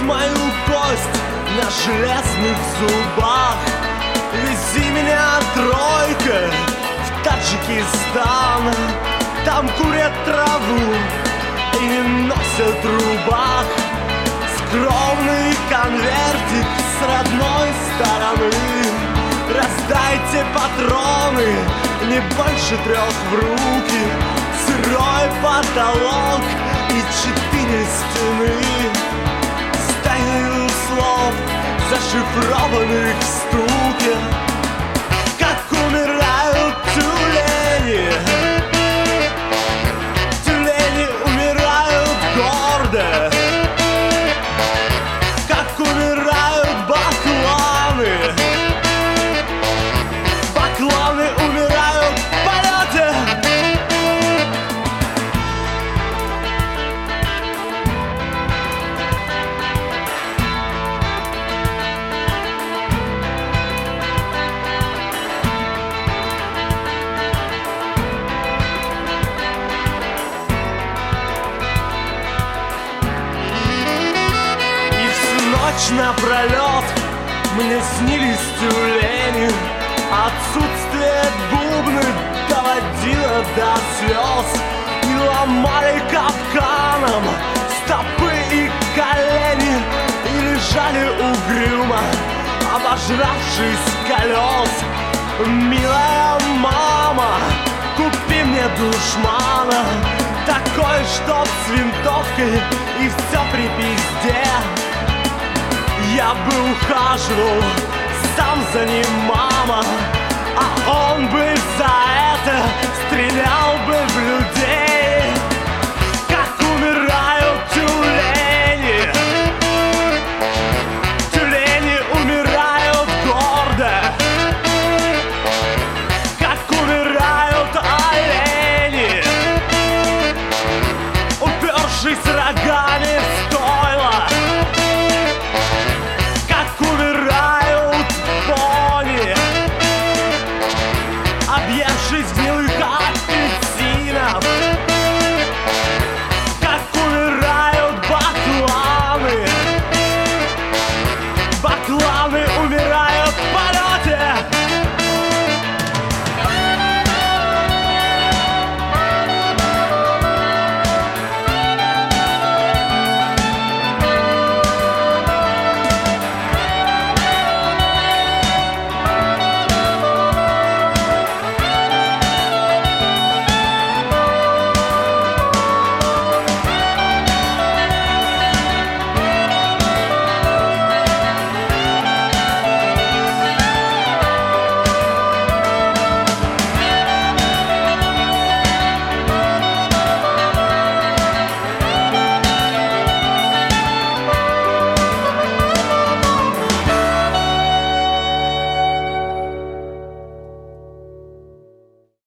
мою кость на железных зубах. Вези меня, тройка, в Таджикистан. Там курят траву и не носят рубах. Скромный конвертик с родной стороны. Раздайте патроны, не больше 3 в руки. Сырой потолок и 4 стены. Стаю слов, зашифрованных в стуке. Как умирают тюлени. Тюлени умирают гордо. Как умирают бакланы. Бакланы умирают в полете. Ночь напролет мне снились тюлени. Отсутствие бубны доводило до слез. И ломали капканом стопы и колени. И лежали угрюмо, обожравшись колес. Милая мама, купи мне душмана, такой, чтоб с винтовкой и все при пизде. Я бы ухаживал сам за ним, мама, а он бы за это стрелял бы в людей.